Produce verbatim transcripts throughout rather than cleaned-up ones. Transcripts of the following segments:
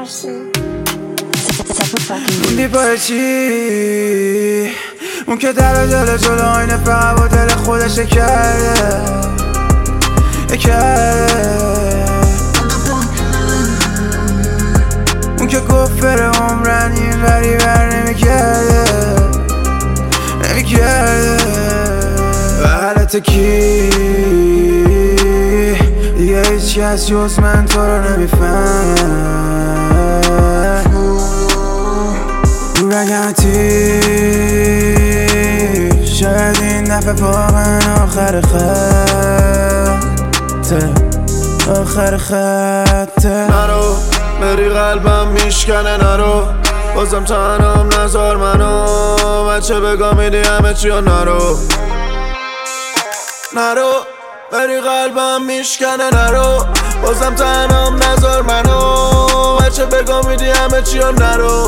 موندی پای چی؟ اون که در دل جلو آینه فقط با دل خودش کرده کرده اون که گفت بره عمرن این وری بر نمیکرده نمیکرده و حالت کی دیگه هیچ کس جز من تو رو نمیفهم رگتی شاید این دفعه واقعا آخر خطه آخر خطه نرو بری قلبم میشکنه نرو بازم تنم نذار منو بچه بگاه میدی همه چی و نرو نرو بری قلبم میشکنه نرو بازم تنم نذار منو بچه بگاه میدی همه چی و نرو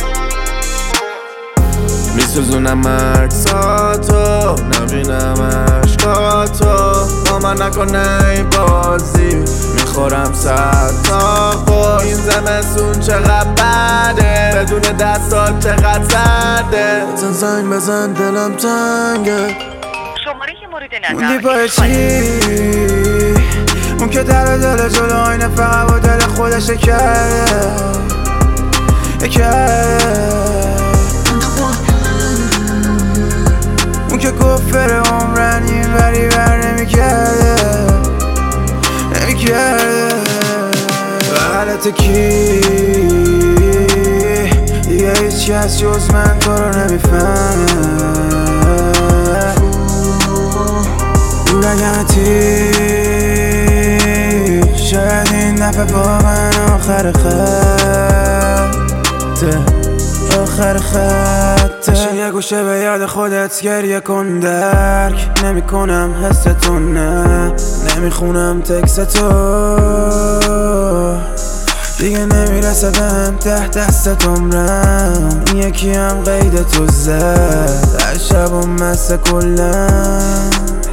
میسوزونم عکساتو نبینم عشقاتو با من نکنه این بازی میخورم صد تا خور این زمستون چقدر بده بدون دستات چقدر سرده بزن زنگ بزن دلم تنگه شماره مورد نظر موندی پای چی؟ اون که در دل جلو آینه فقط با دل خودش کرده کرده اون که گفت بره عمرن این وری بر نمیکرده نمیکرده و حالت کی دیگه هیچ کس جز من تو رو نمیفهم رگتی شاید این دفعه واقعا آخر خطه آخر خطه بشین یه گوشه به یاد خودت گریه کن درک نمی کنم حستون نه نمیخونم تکستو دیگه نمیرسه بهم ته دست عمرم این یکی هم قید تو زد هر شب و مسته کلم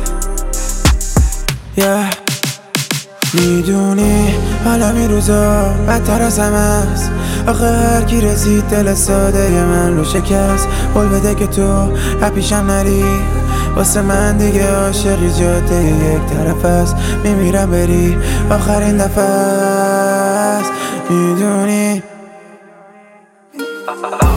yeah. میدونی حالا می روزا بدتر از همه است آخه هر کی رسید دل ساده من رو شکست قول بده که تو پیشم نری واسه من دیگه عاشقی جاده یک طرف است میمیرم بری آخرین دفعه است میدونی